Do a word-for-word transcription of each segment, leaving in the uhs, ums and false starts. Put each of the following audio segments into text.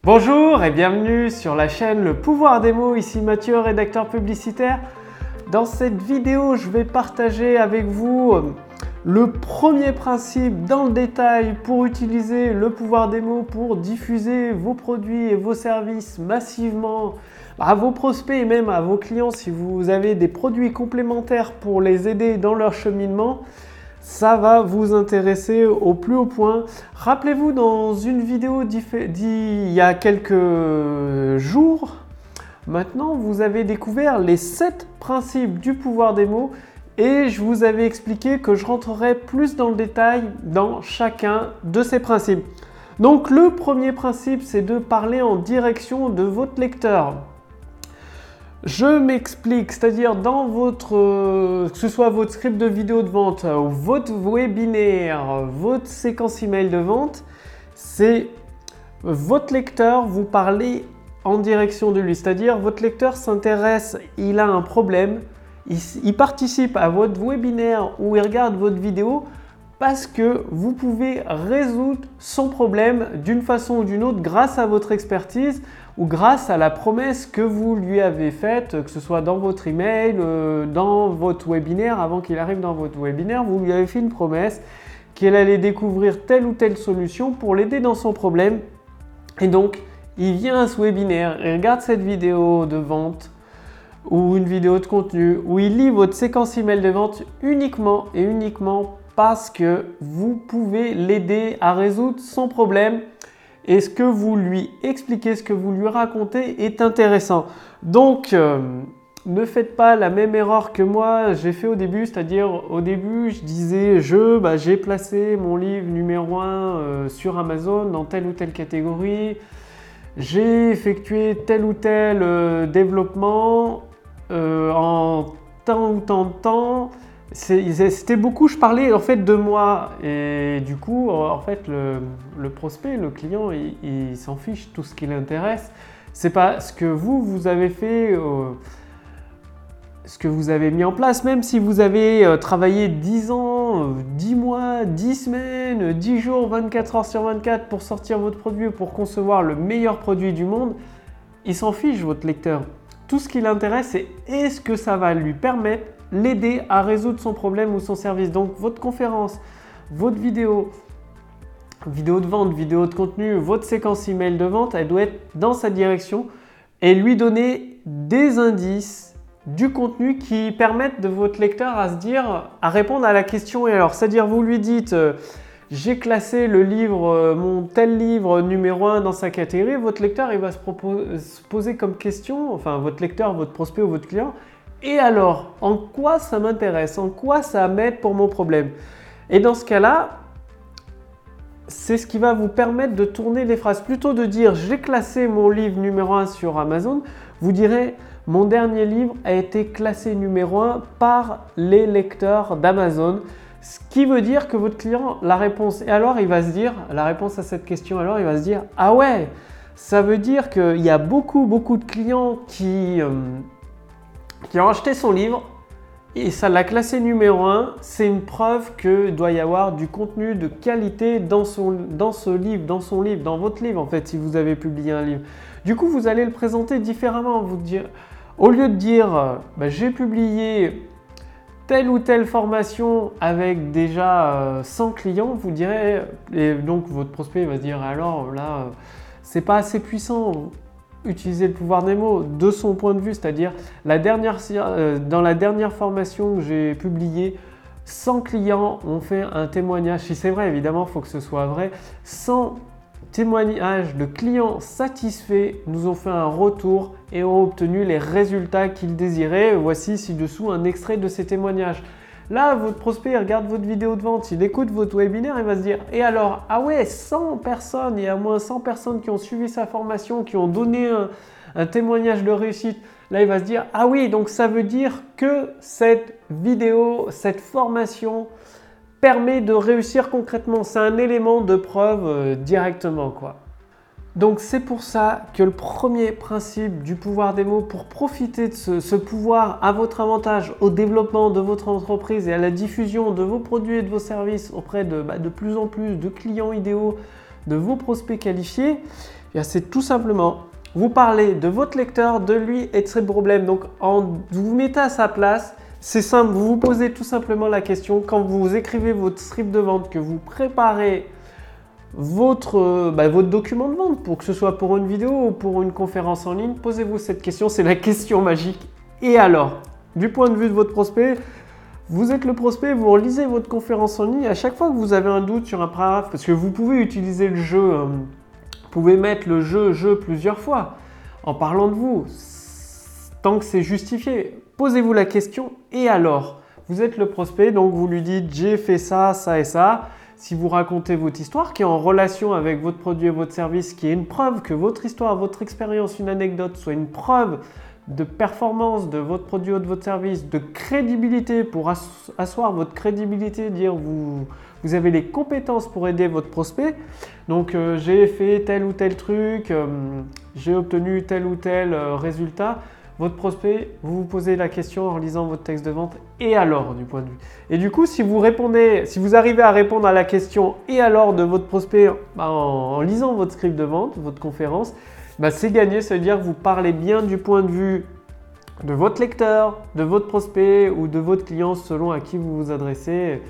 Bonjour et bienvenue sur la chaîne Le Pouvoir des mots, ici Mathieu, rédacteur publicitaire. Dans cette vidéo, je vais partager avec vous le premier principe dans le détail pour utiliser le pouvoir des mots pour diffuser vos produits et vos services massivement à vos prospects et même à vos clients si vous avez des produits complémentaires pour les aider dans leur cheminement. Ça va vous intéresser au plus haut point. Rappelez-vous, dans une vidéo d'il y a quelques jours, maintenant vous avez découvert les sept principes du pouvoir des mots et je vous avais expliqué que je rentrerai plus dans le détail dans chacun de ces principes. Donc le premier principe, c'est de parler en direction de votre lecteur. Je m'explique, c'est-à-dire dans votre, euh, que ce soit votre script de vidéo de vente, euh, votre webinaire, votre séquence email de vente, c'est votre lecteur, vous parlez en direction de lui. C'est-à-dire votre lecteur s'intéresse, il a un problème, il, il participe à votre webinaire ou il regarde votre vidéo parce que vous pouvez résoudre son problème d'une façon ou d'une autre grâce à votre expertise ou grâce à la promesse que vous lui avez faite, que ce soit dans votre email, euh, dans votre webinaire, avant qu'il arrive dans votre webinaire, vous lui avez fait une promesse qu'elle allait découvrir telle ou telle solution pour l'aider dans son problème. Et donc, il vient à ce webinaire et regarde cette vidéo de vente ou une vidéo de contenu où il lit votre séquence email de vente uniquement et uniquement parce que vous pouvez l'aider à résoudre son problème. Et ce que vous lui expliquez, ce que vous lui racontez est intéressant. Donc, euh, ne faites pas la même erreur que moi j'ai fait au début. C'est-à-dire, au début, je disais, je, bah, j'ai placé mon livre numéro un euh, sur Amazon dans telle ou telle catégorie. J'ai effectué tel ou tel euh, développement euh, en tant ou tant de temps. C'était beaucoup, je parlais en fait de moi et du coup en fait le, le prospect, le client, il, il s'en fiche, tout ce qui l'intéresse. C'est pas ce que vous, vous avez fait, euh, ce que vous avez mis en place, même si vous avez euh, travaillé dix ans, euh, dix mois, dix semaines, dix jours, vingt-quatre heures sur vingt-quatre pour sortir votre produit, pour concevoir le meilleur produit du monde, il s'en fiche votre lecteur. Tout ce qui l'intéresse, c'est est-ce que ça va lui permettre l'aider à résoudre son problème ou son service. Donc votre conférence, votre vidéo, vidéo de vente, vidéo de contenu, votre séquence email de vente, elle doit être dans sa direction et lui donner des indices, du contenu qui permettent de votre lecteur à se dire, à répondre à la question et alors. C'est-à-dire vous lui dites euh, j'ai classé le livre, euh, mon tel livre numéro un dans sa catégorie, votre lecteur il va se, se poser comme question, enfin votre lecteur, votre prospect ou votre client, et alors, en quoi ça m'intéresse? En quoi ça m'aide pour mon problème? Et dans ce cas-là, c'est ce qui va vous permettre de tourner les phrases. Plutôt de dire « j'ai classé mon livre numéro un sur Amazon », vous direz « mon dernier livre a été classé numéro un par les lecteurs d'Amazon ». Ce qui veut dire que votre client, la réponse, et alors il va se dire, la réponse à cette question, alors il va se dire « ah ouais, ça veut dire qu'il y a beaucoup, beaucoup de clients qui… Euh, qui ont acheté son livre et ça l'a classé numéro un, c'est une preuve qu'il doit y avoir du contenu de qualité dans, son, dans ce livre, dans son livre, dans votre livre en fait, si vous avez publié un livre. Du coup, vous allez le présenter différemment. Vous dire, au lieu de dire bah, j'ai publié telle ou telle formation avec déjà euh, cent clients, vous direz, et donc votre prospect va se dire alors là, c'est pas assez puissant. Utiliser le pouvoir des mots de son point de vue, c'est-à-dire la dernière, euh, dans la dernière formation que j'ai publiée, cent clients ont fait un témoignage. Si c'est vrai, évidemment, il faut que ce soit vrai. cent témoignages de clients satisfaits nous ont fait un retour et ont obtenu les résultats qu'ils désiraient. Voici ci-dessous un extrait de ces témoignages. Là, votre prospect il regarde votre vidéo de vente, il écoute votre webinaire, il va se dire « et alors, ah ouais, cent personnes, il y a au moins cent personnes qui ont suivi sa formation, qui ont donné un, un témoignage de réussite. » Là, il va se dire « ah oui, donc ça veut dire que cette vidéo, cette formation permet de réussir concrètement. » C'est un élément de preuve euh, directement, quoi. Donc c'est pour ça que le premier principe du pouvoir des mots, pour profiter de ce, ce pouvoir à votre avantage, au développement de votre entreprise et à la diffusion de vos produits et de vos services auprès de, bah, de plus en plus de clients idéaux, de vos prospects qualifiés, c'est tout simplement vous parlez de votre lecteur, de lui et de ses problèmes. Donc, en, vous vous mettez à sa place. C'est simple, vous vous posez tout simplement la question quand vous écrivez votre script de vente, que vous préparez votre, bah, votre document de vente, pour que ce soit pour une vidéo ou pour une conférence en ligne, posez-vous cette question, c'est la question magique. Et alors, du point de vue de votre prospect, vous êtes le prospect, vous relisez votre conférence en ligne, à chaque fois que vous avez un doute sur un paragraphe, parce que vous pouvez utiliser le jeu, euh, vous pouvez mettre le jeu, jeu plusieurs fois en parlant de vous, tant que c'est justifié. Posez-vous la question, et alors? Vous êtes le prospect, donc vous lui dites « j'ai fait ça, ça et ça ». Si vous racontez votre histoire qui est en relation avec votre produit et votre service, qui est une preuve que votre histoire, votre expérience, une anecdote soit une preuve de performance de votre produit ou de votre service, de crédibilité pour asseoir votre crédibilité, dire vous, vous avez les compétences pour aider votre prospect. Donc euh, j'ai fait tel ou tel truc, euh, j'ai obtenu tel ou tel euh, résultat. Votre prospect, vous vous posez la question en lisant votre texte de vente « et alors » du point de vue. Et du coup, si vous répondez, si vous arrivez à répondre à la question « et alors » de votre prospect bah, en, en lisant votre script de vente, votre conférence, bah, c'est gagné. Ça veut dire que vous parlez bien du point de vue de votre lecteur, de votre prospect ou de votre client selon à qui vous vous adressez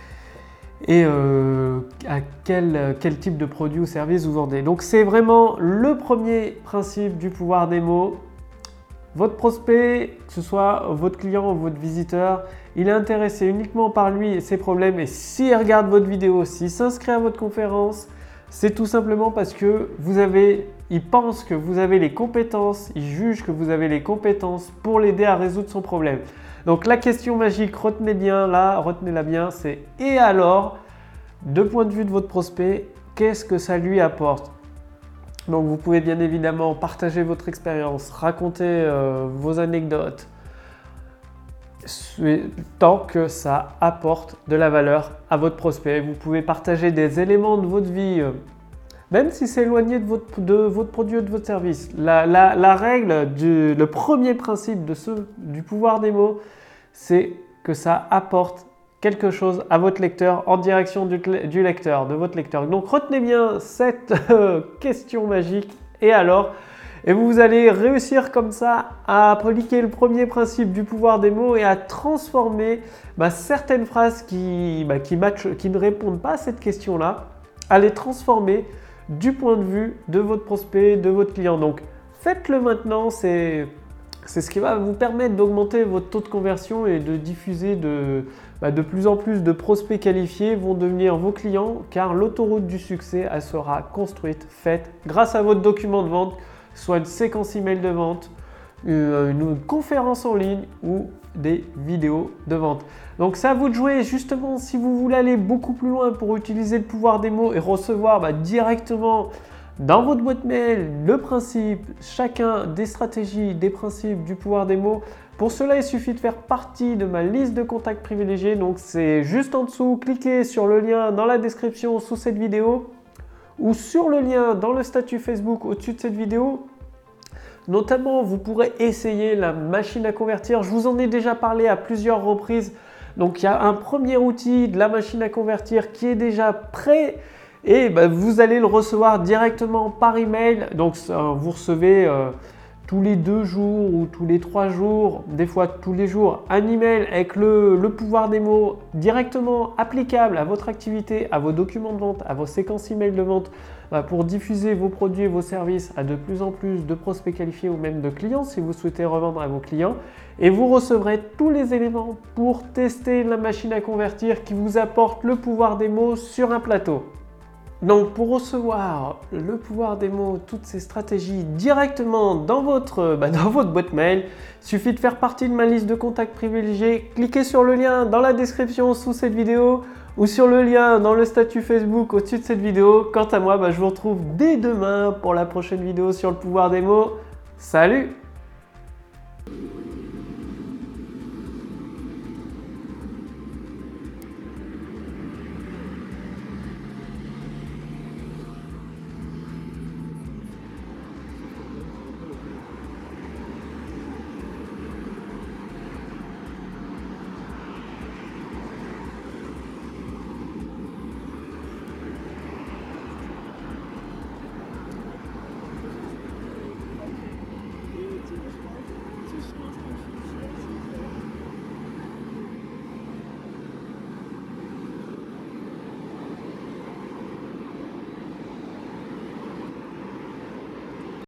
et euh, à quel, quel type de produit ou service vous vendez. Donc, c'est vraiment le premier principe du pouvoir des mots. Votre prospect, que ce soit votre client ou votre visiteur, il est intéressé uniquement par lui et ses problèmes. Et s'il regarde votre vidéo, s'il s'inscrit à votre conférence, c'est tout simplement parce que vous avez, il pense que vous avez les compétences, il juge que vous avez les compétences pour l'aider à résoudre son problème. Donc la question magique, retenez bien là, retenez-la bien, c'est « et alors ?» De point de vue de votre prospect, qu'est-ce que ça lui apporte? Donc vous pouvez bien évidemment partager votre expérience, raconter euh, vos anecdotes, tant que ça apporte de la valeur à votre prospect. Vous pouvez partager des éléments de votre vie, euh, même si c'est éloigné de votre, de votre produit ou de votre service. La, la, la règle, du, le premier principe de ce, du pouvoir des mots, c'est que ça apporte quelque chose à votre lecteur en direction du, du lecteur, de votre lecteur. Donc retenez bien cette euh, question magique et alors, et vous allez réussir comme ça à appliquer le premier principe du pouvoir des mots et à transformer bah, certaines phrases qui, bah, qui, match, qui ne répondent pas à cette question-là, à les transformer du point de vue de votre prospect, de votre client. Donc faites-le maintenant, c'est... C'est ce qui va vous permettre d'augmenter votre taux de conversion et de diffuser de, bah de plus en plus de prospects qualifiés vont devenir vos clients car l'autoroute du succès, elle sera construite, faite grâce à votre document de vente, soit une séquence email de vente, une, une conférence en ligne ou des vidéos de vente. Donc c'est à vous de jouer justement si vous voulez aller beaucoup plus loin pour utiliser le pouvoir des mots et recevoir bah, directement dans votre boîte mail, le principe, chacun des stratégies, des principes du pouvoir des mots. Pour cela, il suffit de faire partie de ma liste de contacts privilégiés. Donc, c'est juste en dessous. Cliquez sur le lien dans la description sous cette vidéo ou sur le lien dans le statut Facebook au-dessus de cette vidéo. Notamment, vous pourrez essayer la machine à convertir. Je vous en ai déjà parlé à plusieurs reprises. Donc, il y a un premier outil de la machine à convertir qui est déjà prêt. Et bah, vous allez le recevoir directement par email. Donc euh, vous recevez euh, tous les deux jours ou tous les trois jours, des fois tous les jours, un email avec le, le pouvoir des mots directement applicable à votre activité, à vos documents de vente, à vos séquences email de vente bah, pour diffuser vos produits et vos services à de plus en plus de prospects qualifiés ou même de clients si vous souhaitez revendre à vos clients. Et vous recevrez tous les éléments pour tester la machine à convertir qui vous apporte le pouvoir des mots sur un plateau. Donc pour recevoir le pouvoir des mots, toutes ces stratégies directement dans votre, bah dans votre boîte mail, il suffit de faire partie de ma liste de contacts privilégiés. Cliquez sur le lien dans la description sous cette vidéo ou sur le lien dans le statut Facebook au-dessus de cette vidéo. Quant à moi, bah je vous retrouve dès demain pour la prochaine vidéo sur le pouvoir des mots. Salut! plus.